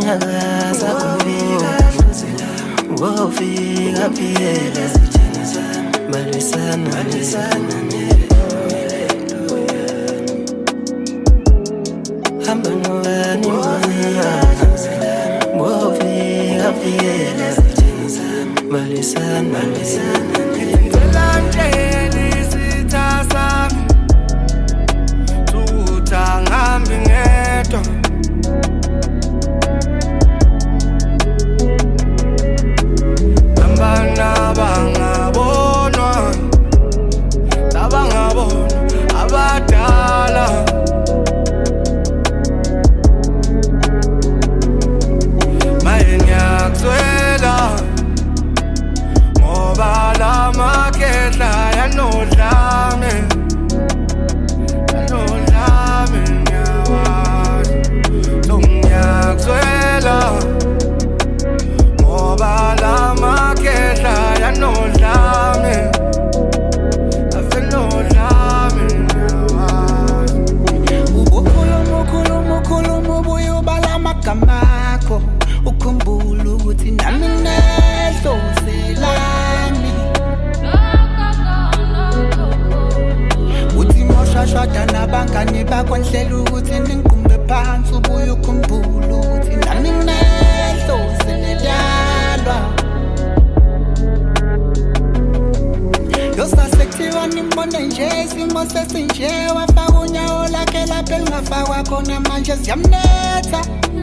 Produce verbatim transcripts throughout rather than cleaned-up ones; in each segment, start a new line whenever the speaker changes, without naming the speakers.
nyakaza kufika wofika phela malisana malisana hamba nobani wofika phela malisana malisana
Landeni sitasa tuta ngambi ngedwa Ambana bangabonwa Tabangabonwa abadala Mayenyakswela Ngoba la maketla yanodlame Yanodlame nyawazi Songiyakswela Ngoba la maketla yanodlame Asenodlame nyawazi
Ukhulumu khulumu khulumu buyo bala magamako ukhumbula ukuthi nami nehlonselami uthi moshashada nabangani bakwendlela ukuthi ningiqumbe phansi ubuye ukhumbula ukuthi nami nehlonselelwa yosasekuthiwa nimbone nje isimo sesinje wafaka unyawo lakhe lapho elingafakwa khona manje siyamnetha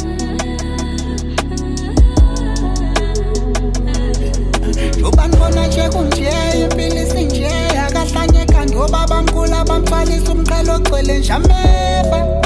Ubanibona nje kunje impilo isinje akahlanye ekhanda obaba mkhulu abamthwalisa umqhele ogcwele nje ameva